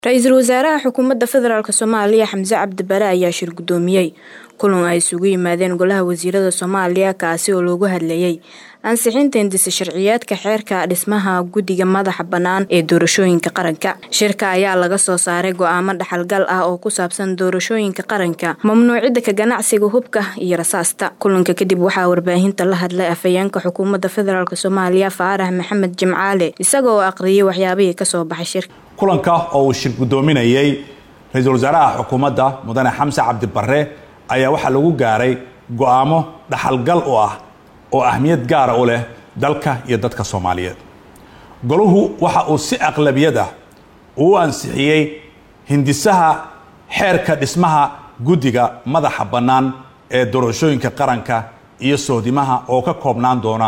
Ra'iisul Wasaaraha Xukuumadda Federaalka Soomaaliya Xamse Cabdi Bare ayaa shir gudoomiyay kulan ay isugu yimaadeen Golaha Wasiirada Soomaaliya kaasi oo loogu hadlayay ansixinta hindisa sharciyeedka xeerka dhismaha guddiga madaxa bannaan ee doorashooyinka qaranka. Shirka ayaa laga soo saaray go'aamo dhaxalgal ah oo ku saabsan doorashooyinka qaranka, mamnuucidda ka ganacsiga hubka iyo rasaasta. Kulanka kadib waxaa warbaahinta la hadlay afhayeenka Xukuumadda Federaalka Soomaaliya Faarax Maxamed Jimcaale isagoo aqriyay waxyaabihii ka soo baxay shirka. kulanka oo uu shir gudoominayay ra'iisul wasaaraha xukuumadda mudane Xamse Cabdi Bare ayaa waxa lagu gaaray go'aamo dhaxalgal oo ahmiyad gaar ah u leh dalka iyo dadka Soomaaliyeed. Goluhu waxa uu si aqlabiyad ah u ansixiyay hindisaha xeerka dhismaha guddiga madaxa bannaan ee doorashooyinka qaranka iyo sohdimaha oo ka koobnaan doona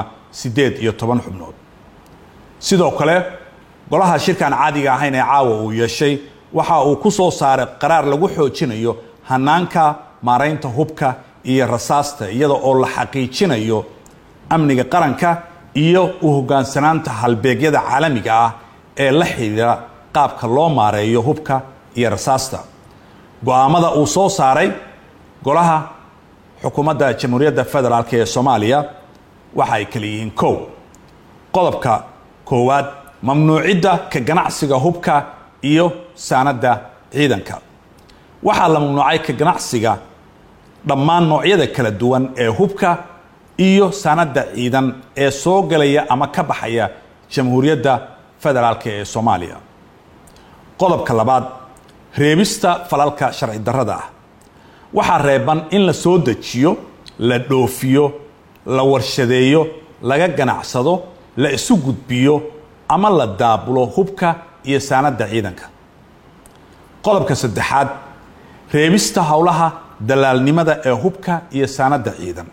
18 xubnood. sidoo kale golaha shirkan caadiga ahayn ee caawa uu yeeshay waxa uu ku soo saaray qaraar lagu xoojinayo hanaanka maareynta hubka iyo rasaasta iyada oo la xaqiijinayo amniga qaranka iyo u hoggaansanaanta halbeegyada caalamiga ah ee la xiriira qaabka loo maareeyo hubka iyo rasaasta. go'aamada uu soo saaray golaha xukuumadda Jamhuuriyadda Federaalka ee Soomaaliya waxa ay kala yihiin qodobka koowaad mamnuucidda ka ganacsiga hubka iyo saanada ciidanka. waxaa la mamnuucay ka ganacsiga dhammaan noocyada kala duwan ee hubka iyo saanada ciidan ee soo galaya ama ka baxaya Jamhuuriyadda Federaalka ee Soomaaliya. qodobka labaad reebista falalka sharci darrada ah. waxaa reeban in la soo dejiyo, la dhoofiyo, la warshadeeyo, laga ganacsado, la isu gudbiyo ama la daabulo hubka iyo saanada ciidanka. qodobka saddexaad reebista howlaha dalaalnimada ee hubka iyo saanada ciidan.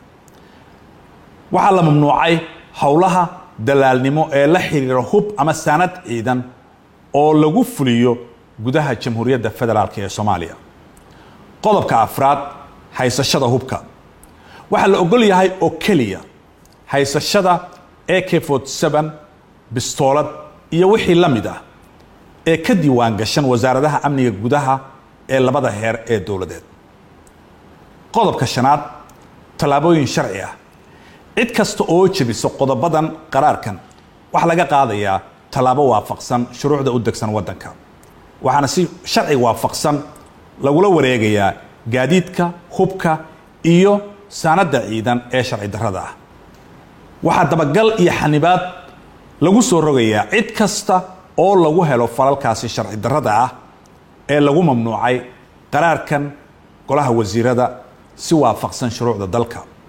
waxaa la mamnuucay howlaha dalaalnimo ee la xiriira hub ama saanad ciidan oo lagu fuliyo gudaha Jamhuuriyadda Federaalka ee Soomaaliya. qodobka afraad haysashada hubka. waxaa la ogol yahay oo kaliya haysashada AK47 bistoolad iyo wixii la mid ah ee ka diiwaan gashan wasaaradaha amniga gudaha ee labada heer ee dowladeed. qodobka shanaad talaabooyin sharci ah. cid kasta oo jabiso qodobadan qaraarkan waxa laga qaadayaa talaabo waafaqsan shuruucda u degsan wadanka, waxaana si sharci waafaqsan lagula wareegayaa gaadiidka hubka iyo saanada ciidan ee sharci darrada ah. waxaa dabagal iyo xanibaad lagu soo rogayaa cid kasta oo lagu helo falalkaasi sharci darrada ah ee lagu mamnuucay qaraarkan golaha wasiirada si waafaqsan shuruucda dalka.